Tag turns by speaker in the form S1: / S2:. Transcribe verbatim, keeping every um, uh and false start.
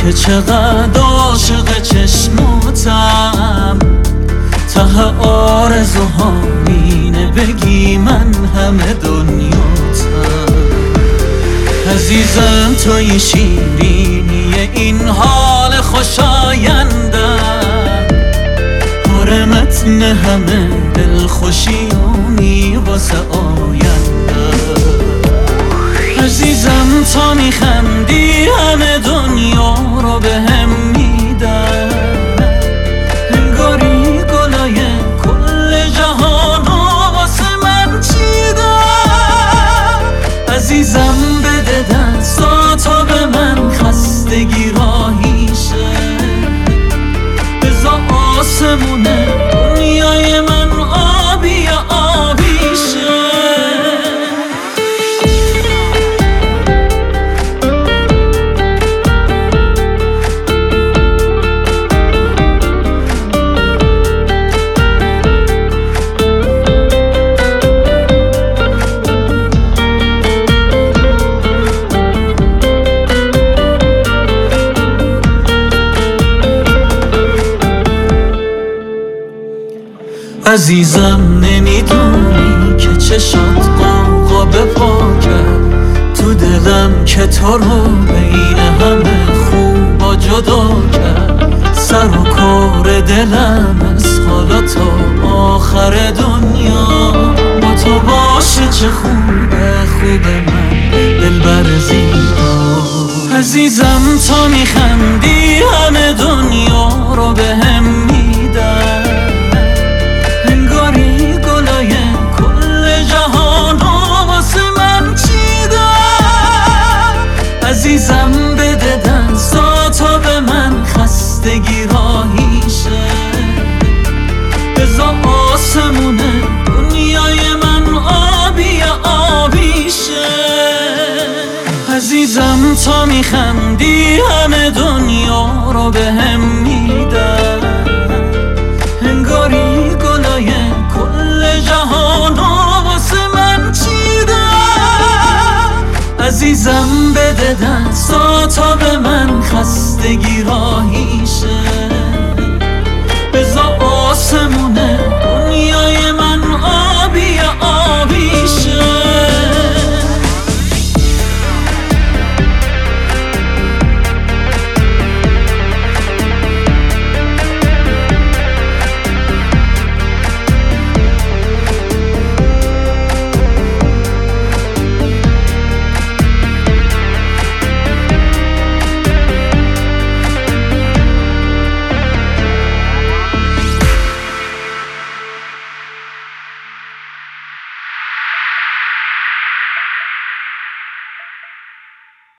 S1: که چقدر عاشق چشماتم، ته آرزوها مینه بگی من همه دنیاتم. عزیزم توی شیرینی این حال خوشایندم، آره متن همه دلخوشیانی واسه آینده. عزیزم تا میخندی همه دنیا رو به هم میدن، انگاری گلای کل جهان رو واسه من چیدن. عزیزم بده دستاتو به من، خستگی راهیشه، بذار آسمونه دنیای من آبی آبیشه. عزیزم نمیدونی که چشات قاقا به پا کرد تو دلم، که تو رو بین همه خوبا جدا کرد. سر و کار دلم از حالا تا آخر دنیا با تو باشه، چه خوبه خوبه من دلبر زیبا. عزیزم تا میخندی همه دنیا رو به هم میدن، عزیزم بده دستاتو به من، خستگی راهیشه، بذار آسمونه دنیای من آبی آبیشه. عزیزم تا میخندی همه دنیا رو به هم میدن، انگاری گلای کل جهان رو واسه من چیدن. عزیزم بده دستاتو به من، خستگی راهی